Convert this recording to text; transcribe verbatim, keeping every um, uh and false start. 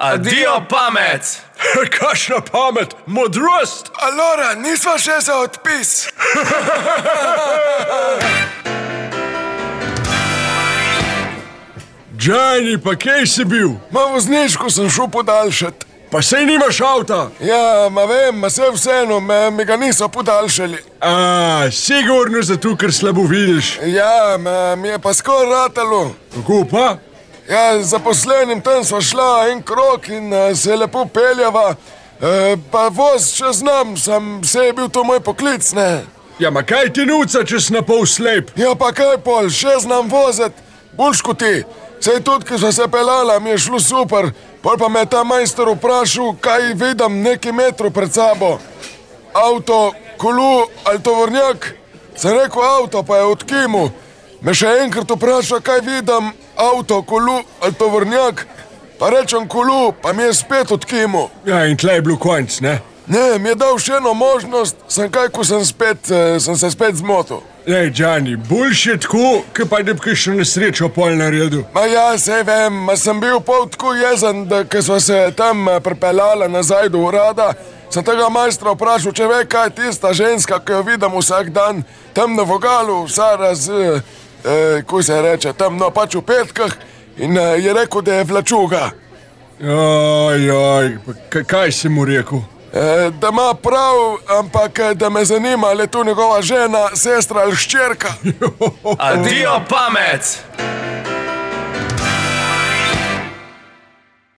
Adijo pamet! Kakšna pamet, modrost! Alora, nisva še za odpis. Džani, pa kje si bil? Ma vozničku sem šel podaljšati. Pa sej nimaš avta? Ja, ma vem, ma se vseeno, me, me ga niso podaljšali. A, sigurno zato, ker slabo vidiš. Ja, me, mi je pa skoraj ratalo. Kako pa? Ja, zaposlenim tam sva šla en krok in uh, se lepo peljava. Uh, pa voz še znam, sem se je bil to moj poklic, ne? Ja, ma kaj ti nuca, če si na pol slep? Ja, pa kaj pol, še znam vozet, boljš kot ti. Sej tudi, ki sva se peljala, mi je šlo super. Pol pa me je ta majster vprašal, kaj vidim nekaj metrov pred sabo. Avto, kolo ali tovornjak? Sem rekel avto, pa je odkimu. Me še enkrat vpraša, kaj vidim, avto, kolo ali tovornjak? Pa rečem kolo, pa mi je spet odkimu. Ja, in tle je bil konc, ne? Ne, mi je dal še eno možnost, sem kaj, ko sem, spet, eh, sem se spet zmotil. Ej, Džani, boljš je tako, ki pa da bi kakšno nesrečo pol naredil. Ma ja, sej vem, ma sem bil pol tako jezen, da ko sva se tam pripeljala nazaj do urada, sem tega majstra vprašal, če ve, kaj je tista ženska, ki jo vidim vsak dan, tam na vogalu, vsa raz, eh, eh, ko se reče, tam no pač v petkah, in eh, je rekel, da je vlačuga. Oj, oj, pa kaj si mu rekel? E, da ima prav, ampak da me zanima, ali je tu njegova žena, sestra ali hčerka. Adijo pamet!